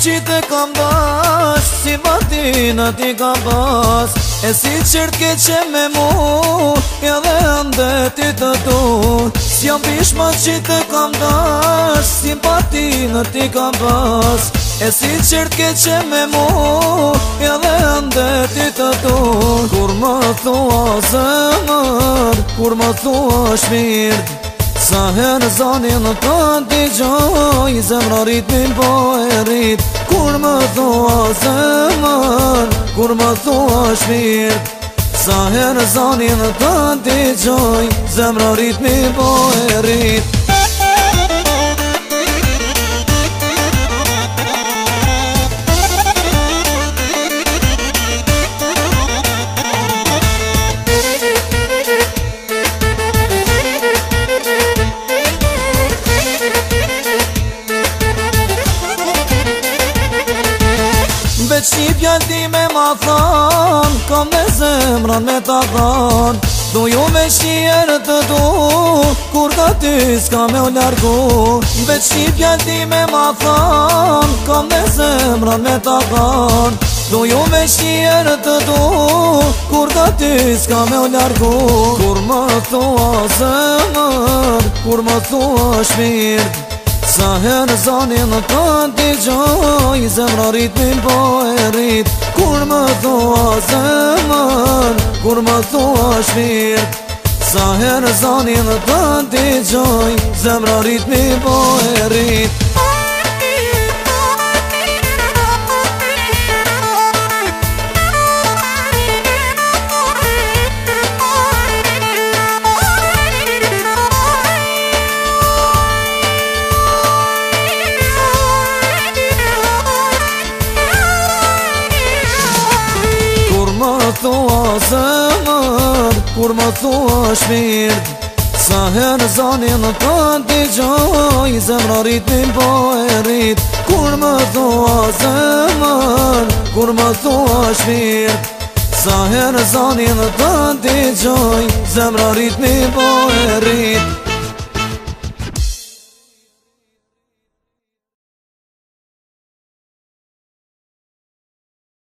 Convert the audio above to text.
që të kam dash, si batina ti kam pas. E si qërt ke që me mu, edhe ndetit të tu. S'jam bishma që të kam dash, si batina ti kam pas. E si qërt ke që me mu, edhe ndetit të tu. Kur më thua zemër, kur më thua shpirt, sa herë zanin të t'i gjoj, zemra ritmin po e rrit. Kur më thua zemër, kur më thua shpirt, sa herë zanin të t'i gjoj, zemra ritmin po e rrit. Veç një pjall ti me ma than, kam me zemran me ta than. Do ju veç një herë të du, kur ka ty s'ka me u largu. Veç një pjall ti me ma than, kam me zemran me ta than. Do ju veç një herë të du, kur ka ty s'ka me u largu. Kur më thua zemër, kur më thua shpirt, sa herë zanin të t'i gjoj, zemra ritmin po e rrit. Kur më thua zemër, kur më thua shpirt, sa herë zanin të t'i gjoj, zemra ritmin po e rrit. Thua zemër, kur më thua shpirt, sa herë zanin të t'i gjoj, zemra ritmin po e rrit. Kur më thua zemër, kur më thua shpirt, sa herë zanin të t'i gjoj, zemra ritmin po e rrit.